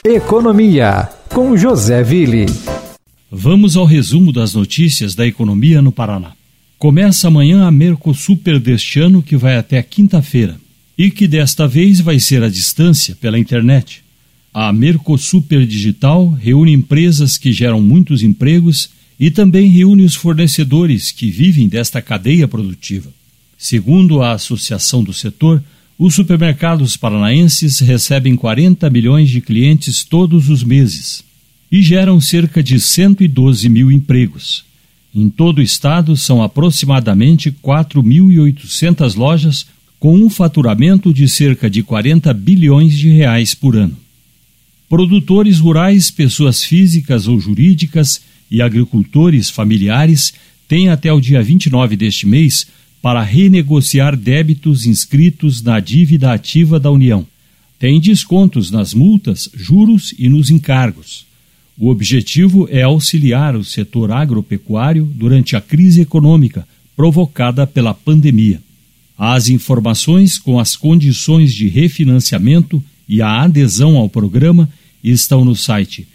Economia, com José Ville. Vamos ao resumo das notícias da economia no Paraná. Começa amanhã a Mercosuper deste ano, que vai até quinta-feira, e que desta vez vai ser à distância, pela internet. A Mercosuper Digital reúne empresas que geram muitos empregos e também reúne os fornecedores que vivem desta cadeia produtiva. Segundo a Associação do Setor, os supermercados paranaenses recebem 40 milhões de clientes todos os meses e geram cerca de 112 mil empregos. Em todo o estado, são aproximadamente 4.800 lojas com um faturamento de cerca de 40 bilhões de reais por ano. Produtores rurais, pessoas físicas ou jurídicas e agricultores familiares têm até o dia 29 deste mês para renegociar débitos inscritos na dívida ativa da União. Tem descontos nas multas, juros e nos encargos. O objetivo é auxiliar o setor agropecuário durante a crise econômica provocada pela pandemia. As informações com as condições de refinanciamento e a adesão ao programa estão no site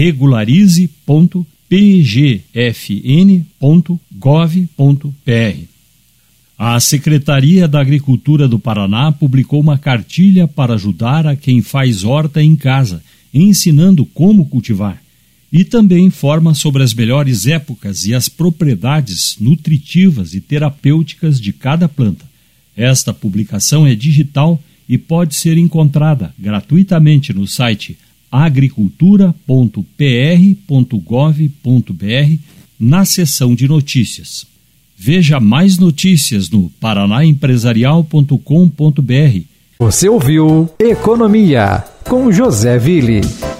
regularize.pgfn.gov.br. A Secretaria da Agricultura do Paraná publicou uma cartilha para ajudar a quem faz horta em casa, ensinando como cultivar. E também informa sobre as melhores épocas e as propriedades nutritivas e terapêuticas de cada planta. Esta publicação é digital e pode ser encontrada gratuitamente no site agricultura.pr.gov.br na seção de notícias. Veja mais notícias no paranaempresarial.com.br. Você ouviu Economia com José Ville.